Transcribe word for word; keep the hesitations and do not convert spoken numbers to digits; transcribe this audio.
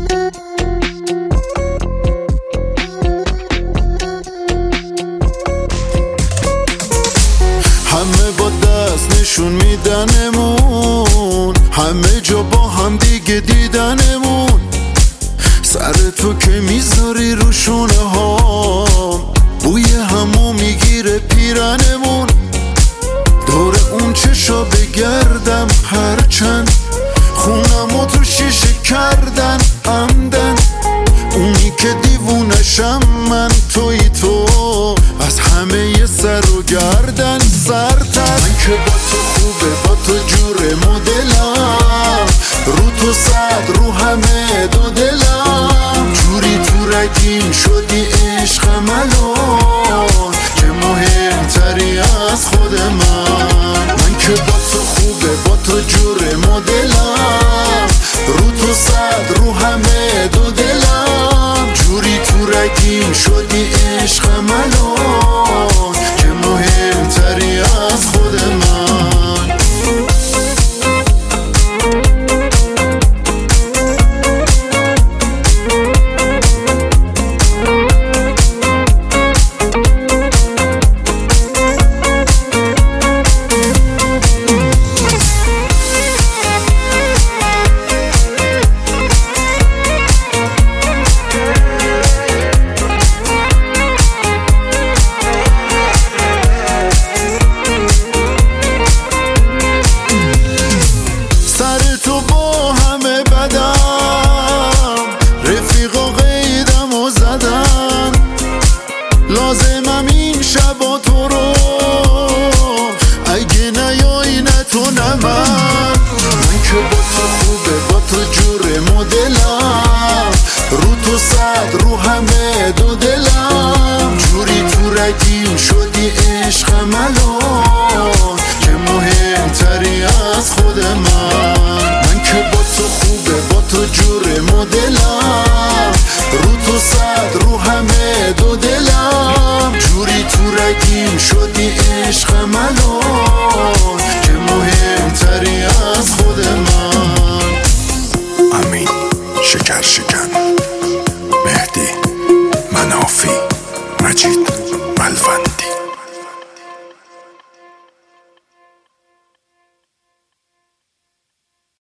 همه با دست نشون میدنمون، همه جا با هم دیگه دیدنمون. سر تو که میذاری رو شونه هام، بوی همو میگیره پیرنمون. دور اون چشا بگردم هرچند خونمو تو شیشه کردن عمدن. اونی که دیوونشم من توی تو، از همه ی سر و گردن سرتر. من که با تو خوبه، با تو جور مدلم، رو تو صد رو همه دو دلم. جوری تو رگیم شدی عشقم الان، که مهمتری از خود من. من که با تو خوبه، با تو جور مدلم، رو تو صد رو همه دو دلم. جوری تو رگیم شدی عشقم الان، که مهمتری از خود من. تو با همه بدم، رفیقا قیدم و زدن. لازمم این شبا تو رو، اگه نیایی نه تو نه من. من که با تو خوبه، با تو جور مدلم، رو تو صد رو همه دو دلم. جوری تو رگیم شدی عشقم الان، که مهمتری از خود من. من که با تو خوبه، با تو جور مدلم، رو تو صد رو همه دو دلم. جوری تو رگیم شدی عشقم الان، که مهمتری از خود من. امین شکر شکن، مهدی منافی، مجید ملون.